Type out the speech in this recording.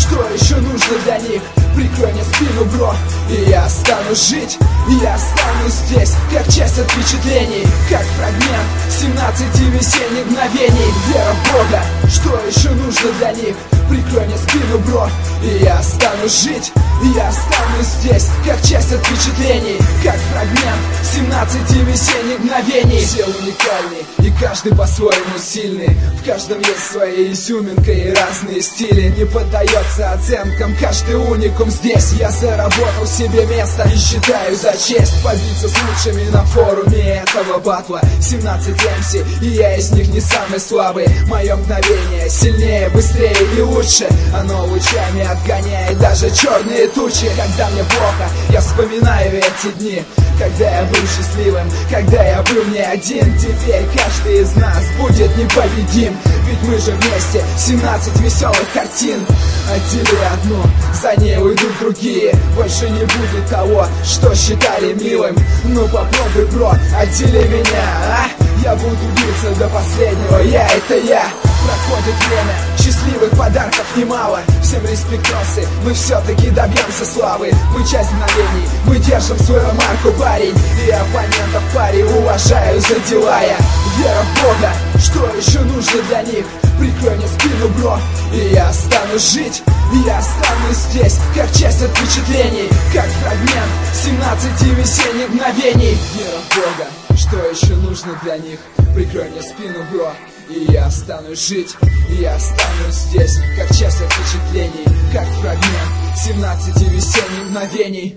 Что еще нужно для них? Прикрой мне спину, бро, и я останусь жить. И я останусь здесь, как часть от впечатлений, как фрагмент 17 весенних мгновений. Вера в Бога, что еще нужно для них? Прикрой мне спину, бро, и я останусь жить. И я останусь здесь, как часть от впечатлений, как фрагмент 17 весенних мгновений. Все уникальны, и каждый по-своему сильный. В каждом есть своя изюминка и разные стили. Не поддается оценкам каждый уникум здесь. Я заработал себе место и считаю за честь побиться с лучшими на форуме этого батла. 17 МС, и я из них не самый слабый. Мое мгновение сильнее, быстрее и лучше. Оно лучами отгоняет даже черные тучи. Когда мне плохо, я вспоминаю эти дни, когда я был счастливым, когда я был не один. Теперь каждый из нас будет непобедим, ведь мы же вместе. 17 веселых картин, отдели одну, за ней уйдут другие. Больше не будет того, что считали милым. Ну попробуй, бро, отдели меня, а? Я буду биться до последнего, я это я. Проходит время, счастливых подарков немало. Всем респектосы, мы все-таки добьемся славы. Мы часть мгновений, мы держим свою марку, парень. И оппонентов в паре уважаю за дела я. Вера в Бога, что еще нужно для них? Прикрой мне спину, бро, и я останусь жить. И я останусь здесь, как часть от впечатлений, как фрагмент 17 весенних мгновений. Вера в Бога, что еще нужно для них? Прикрой мне спину, бро, и я останусь жить. И я останусь здесь, как часть от впечатлений, как фрагмент 17 весенних мгновений.